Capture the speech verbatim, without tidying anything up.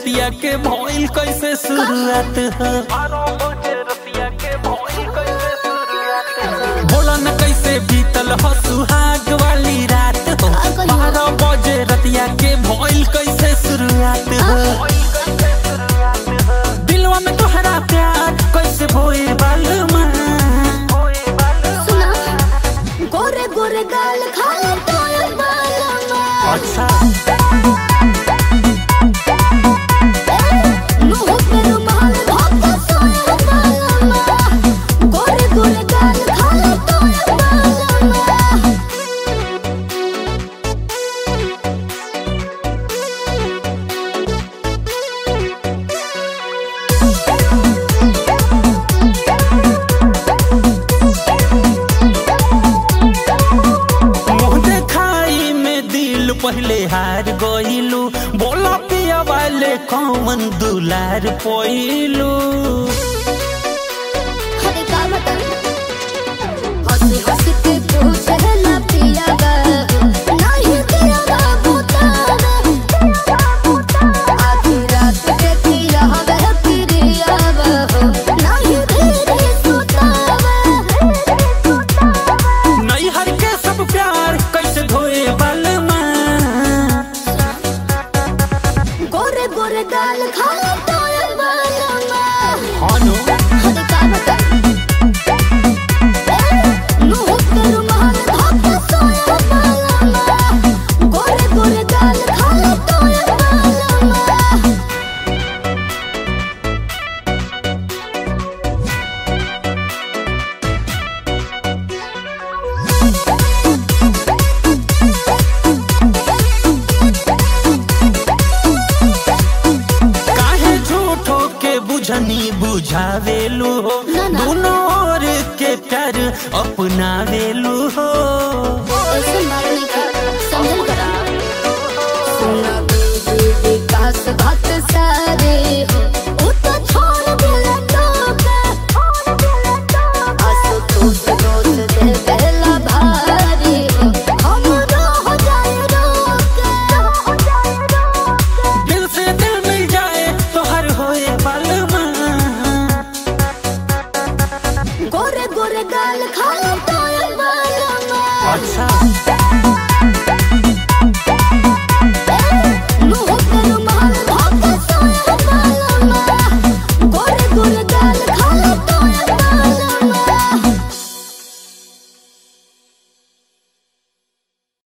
रतिया के भइल कैसे शुरुआत हो बोला न कैसे बीतल हो सुहाग वाली रात हो बारह बजे रतिया के भइल कैसे शुरुआत हो दिलवा में तोहरा प्यार कैसे भोए बालमा सुना गोरे गोरे गाल खाले तोय बालमा अच्छा मुंह पे रुमाल धोके सोया बालमा गोरे गोरे गाल खाले तोय बालमा पहले हार गइलू बोला पिया वाले कौन दुलार पोइलू हरे का बता हंसी हंसी के पूछे ना पिया बा नहीं पिया बा बता आधी रात के पिया बा पिया बा नहीं धीरे सुता नहीं हर के सब प्यार कैसे धोए बालमा गोरे गोरे गाल खाले तोय बालमा हानो हरे का बता मुंह पे रुमाल धोके सोया बालमा गोरे गोरे गाल खाले तोय बालमा बुझनी बुझावेलू हो दोनों ओर के प्यार अपनावेलू हो ऐसे मारने का समझल करा सुना बेबी विकास बात सारे हो वो तो छोड़ दिला टोका आसो तोस दोस्त दे पहला भारी हो हम हो जाए रोके हो जाए रोके दिल से दिल मिल जाए तो हर होए बालमा गोरे गोरे गाल खाले तो